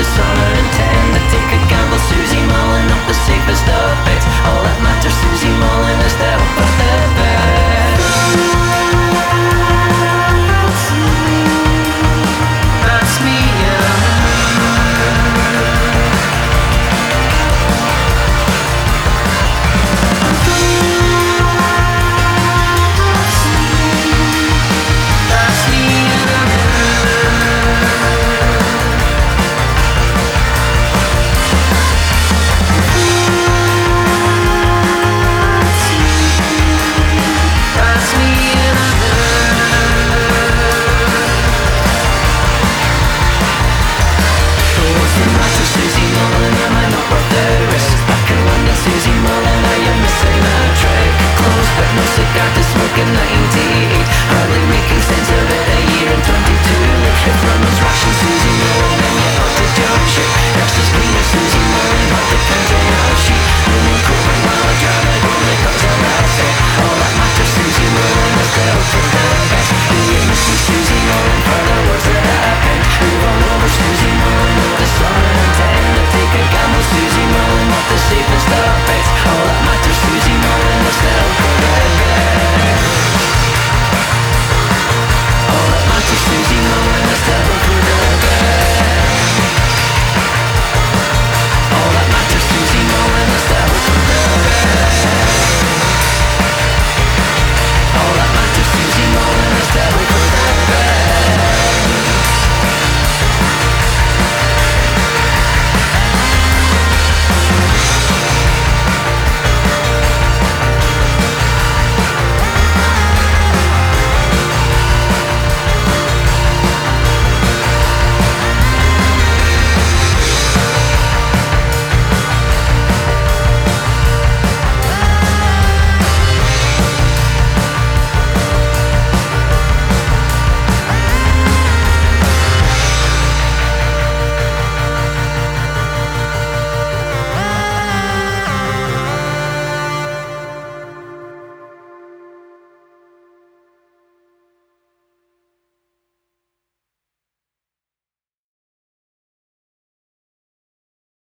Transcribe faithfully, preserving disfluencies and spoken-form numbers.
summer and ten to take a gamble. Susie Mullen, not the safest of bets. All that matters, Susie Mullen, is the hope of the best. That's me, yeah. Susie Mullen, am I not worth the risk? Back in London, Susie Mullen, are you missing a trick? Close but no cigar to smoke in ninety.